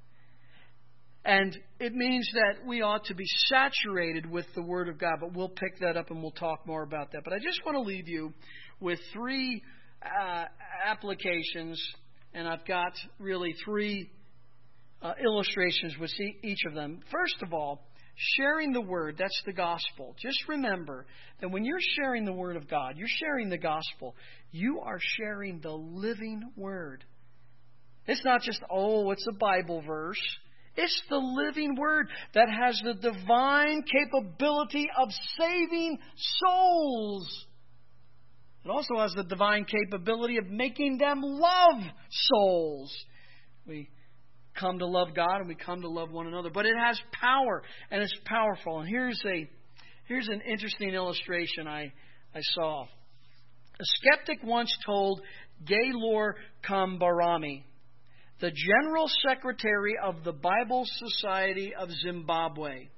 And it means that we ought to be saturated with the Word of God. But we'll pick that up and we'll talk more about that. But I just want to leave you with three applications. And I've got really three illustrations with each of them. First of all, sharing the Word, that's the gospel. Just remember that when you're sharing the Word of God, you're sharing the gospel, you are sharing the living Word. It's not just, it's a Bible verse. It's the living Word that has the divine capability of saving souls. It also has the divine capability of making them love souls. We come to love God and we come to love one another. But it has power, and it's powerful. And here's an interesting illustration I saw. A skeptic once told Gaylor Kambarami, the General Secretary of the Bible Society of Zimbabwe,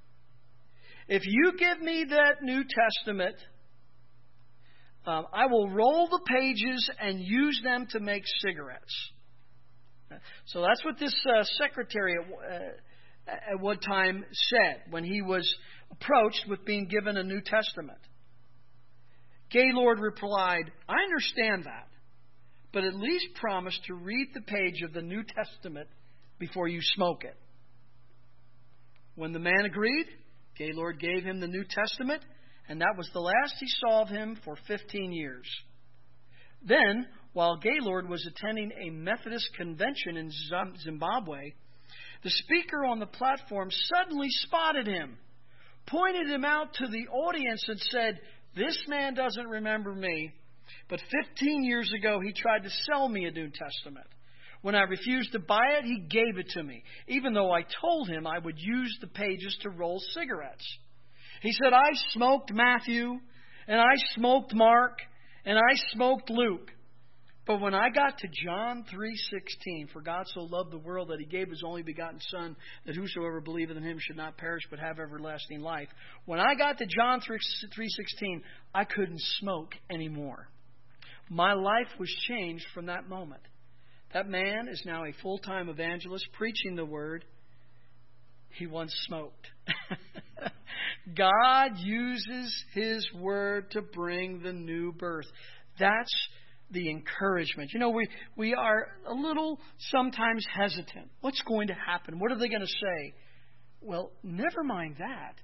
if you give me that New Testament, I will roll the pages and use them to make cigarettes. So that's what this secretary at one time said when he was approached with being given a New Testament. Gaylord replied, "I understand that, but at least promise to read the page of the New Testament before you smoke it." When the man agreed, Gaylord gave him the New Testament, and that was the last he saw of him for 15 years. Then, while Gaylord was attending a Methodist convention in Zimbabwe, the speaker on the platform suddenly spotted him, pointed him out to the audience, and said, "This man doesn't remember me, but 15 years ago he tried to sell me a New Testament. When I refused to buy it, he gave it to me, even though I told him I would use the pages to roll cigarettes. He said, I smoked Matthew, and I smoked Mark, and I smoked Luke. But when I got to John 3:16, for God so loved the world that he gave his only begotten Son, that whosoever believeth in him should not perish but have everlasting life. When I got to John 3:16, I couldn't smoke anymore. My life was changed from that moment. That man is now a full-time evangelist preaching the word. He once smoked. God uses his word to bring the new birth. That's the encouragement. You know, we are a little sometimes hesitant. What's going to happen? What are they going to say? Well, never mind that.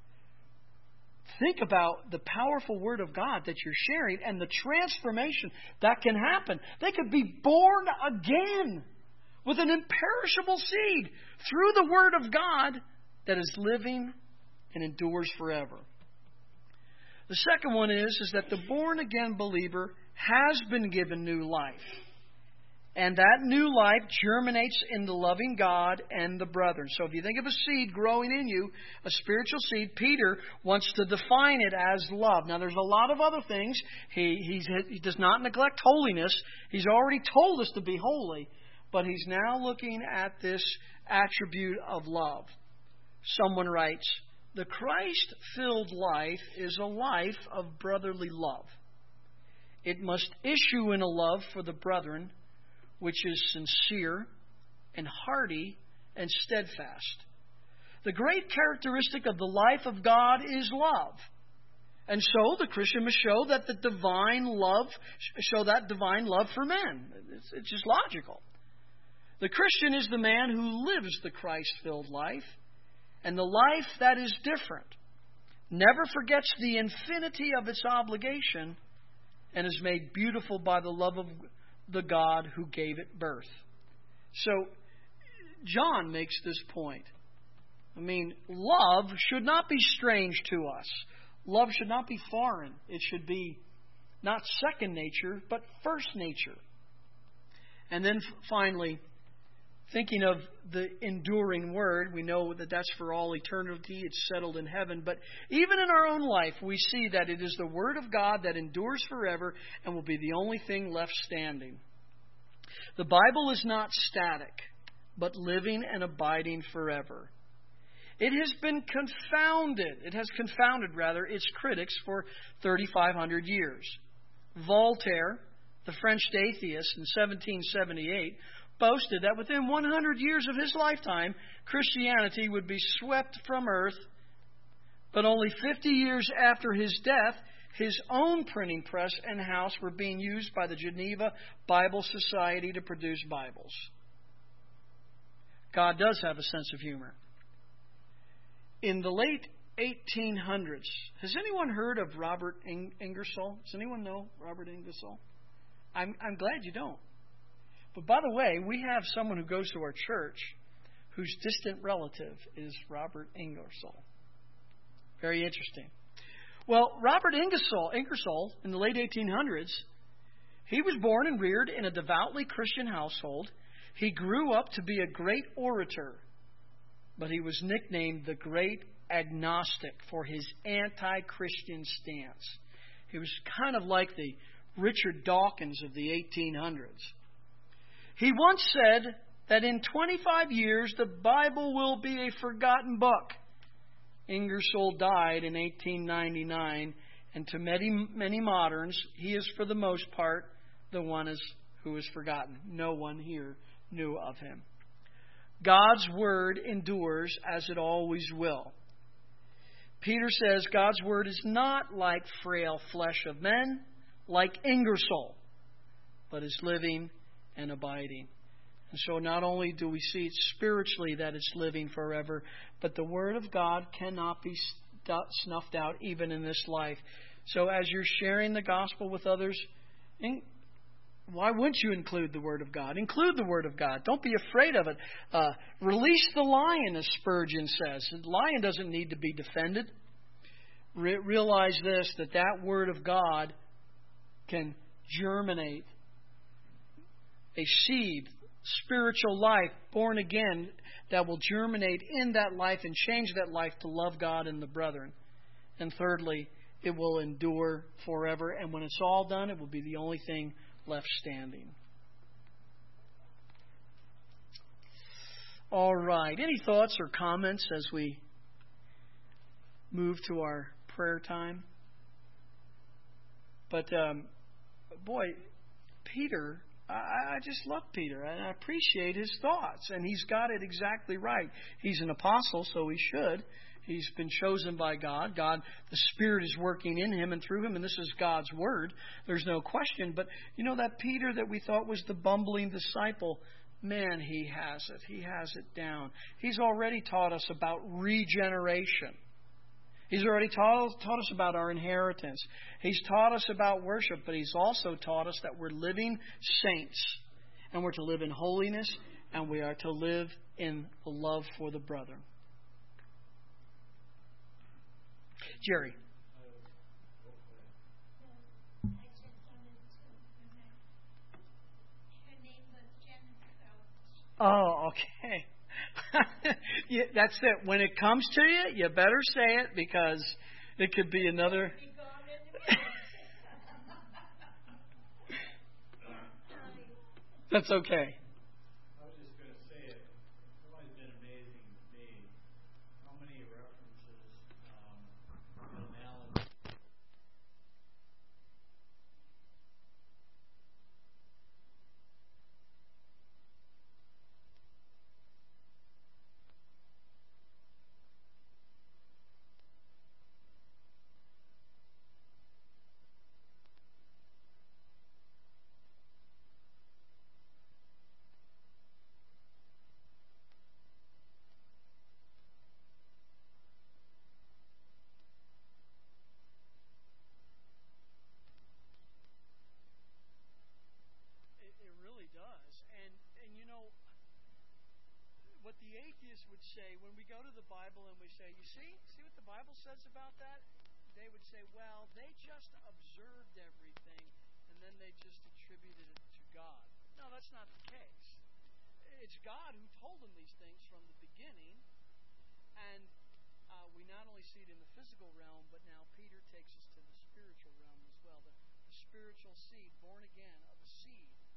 Think about the powerful word of God that you're sharing and the transformation that can happen. They could be born again with an imperishable seed through the word of God that is living and endures forever. The second one is that the born-again believer has been given new life. And that new life germinates in the loving God and the brethren. So if you think of a seed growing in you, a spiritual seed, Peter wants to define it as love. Now there's a lot of other things. He does not neglect holiness. He's already told us to be holy. But he's now looking at this attribute of love. Someone writes, the Christ-filled life is a life of brotherly love. It must issue in a love for the brethren, which is sincere and hearty and steadfast. The great characteristic of the life of God is love. And so the Christian must show that divine love for men. It's just logical. The Christian is the man who lives the Christ-filled life, and the life that is different, never forgets the infinity of its obligation, and is made beautiful by the love of the God who gave it birth. So, John makes this point. I mean, love should not be strange to us. Love should not be foreign. It should be not second nature, but first nature. And then finally, thinking of the enduring word, we know that that's for all eternity. It's settled in heaven. But even in our own life, we see that it is the word of God that endures forever and will be the only thing left standing. The Bible is not static, but living and abiding forever. It has confounded its critics for 3,500 years. Voltaire, the French atheist in 1778, boasted that within 100 years of his lifetime, Christianity would be swept from earth. But only 50 years after his death, his own printing press and house were being used by the Geneva Bible Society to produce Bibles. God does have a sense of humor. In the late 1800s, has anyone heard of Robert Ingersoll? Does anyone know Robert Ingersoll? I'm glad you don't. But by the way, we have someone who goes to our church whose distant relative is Robert Ingersoll. Very interesting. Well, Robert Ingersoll, in the late 1800s, he was born and reared in a devoutly Christian household. He grew up to be a great orator, but he was nicknamed the Great Agnostic for his anti-Christian stance. He was kind of like the Richard Dawkins of the 1800s. He once said that in 25 years, the Bible will be a forgotten book. Ingersoll died in 1899, and to many moderns, he is for the most part the one who is forgotten. No one here knew of him. God's Word endures as it always will. Peter says God's Word is not like frail flesh of men, like Ingersoll, but is living and abiding. And so not only do we see it spiritually that it's living forever, but the Word of God cannot be snuffed out even in this life. So as you're sharing the gospel with others, why wouldn't you include the Word of God? Include the Word of God. Don't be afraid of it. Release the lion, as Spurgeon says. The lion doesn't need to be defended. Realize this, that Word of God can germinate a seed, spiritual life, born again, that will germinate in that life and change that life to love God and the brethren. And thirdly, it will endure forever. And when it's all done, it will be the only thing left standing. All right. Any thoughts or comments as we move to our prayer time? But, boy, Peter, I just love Peter, and I appreciate his thoughts, and he's got it exactly right. He's an apostle, so he should. He's been chosen by God. The Spirit is working in him and through him, and this is God's Word. There's no question. But, that Peter that we thought was the bumbling disciple, man, he has it. He has it down. He's already taught us about regeneration. He's already taught us about our inheritance. He's taught us about worship, but he's also taught us that we're living saints, and we're to live in holiness, and we are to live in the love for the brother. Jerry. Oh, okay. Yeah, that's it. When it comes to you, you better say it, because it could be another. That's okay. I was just going to say it. It's always been amazing to me how many references Bill Allen. It really does. And what the atheist would say when we go to the Bible and we say, you see what the Bible says about that? They would say, well, they just observed everything and then they just attributed it to God. No, that's not the case. It's God who told them these things from the beginning. And we not only see it in the physical realm, but now Peter takes us to the spiritual realm as well. The spiritual seed, born again of a seed